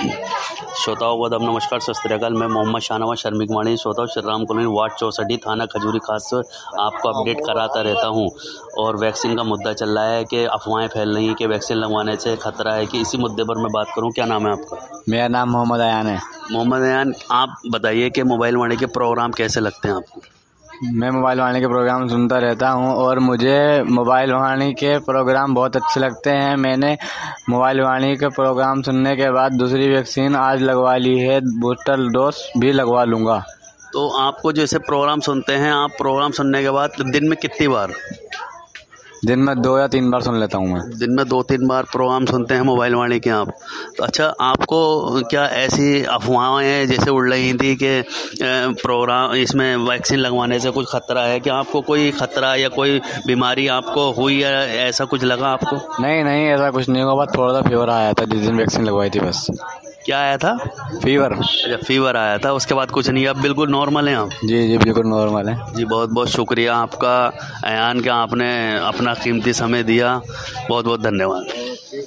श्रोताओं को अदब नमस्कार, सत श्री अकाल। मैं मोहम्मद शाहनवाज शर्मिक माणी श्रोताओं श्री राम कॉलोनी वार्ड 64 थाना खजूरी खास से आपको अपडेट कराता रहता हूं। और वैक्सीन का मुद्दा चल रहा है कि अफवाहें फैल रही हैं कि वैक्सीन लगवाने से खतरा है, कि इसी मुद्दे पर मैं बात करूं। क्या नाम है आपका? मेरा नाम मोहम्मद अयान है। मोहम्मद अयान, आप बताइए कि मोबाइल वाणी के प्रोग्राम कैसे लगते हैं आपको? मैं मोबाइल वाणी के प्रोग्राम सुनता रहता हूं और मुझे मोबाइल वाणी के प्रोग्राम बहुत अच्छे लगते हैं। मैंने मोबाइल वाणी के प्रोग्राम सुनने के बाद दूसरी वैक्सीन आज लगवा ली है, बूस्टर डोज भी लगवा लूँगा। तो आपको जैसे प्रोग्राम सुनते हैं, आप प्रोग्राम सुनने के बाद दिन में कितनी बार? दिन में 2 या 3 बार सुन लेता हूं मैं। दिन में 2-3 बार प्रोग्राम सुनते हैं मोबाइल वाणी के आप। तो अच्छा, आपको क्या ऐसी अफवाहें जैसे उड़ रही थी कि प्रोग्राम इसमें वैक्सीन लगवाने से कुछ खतरा है, क्या आपको कोई खतरा या कोई बीमारी आपको हुई या ऐसा कुछ लगा आपको? नहीं, ऐसा कुछ नहीं हुआ, बस थोड़ा सा फीवर आया था जिस दिन वैक्सीन लगवाई थी, बस। क्या आया था? फीवर। अच्छा, फीवर आया था, उसके बाद कुछ नहीं, अब बिल्कुल नॉर्मल हैं आप? जी, बिल्कुल नॉर्मल है। जी, बहुत बहुत शुक्रिया आपका अयान, कि आपने अपना कीमती समय दिया। बहुत बहुत धन्यवाद।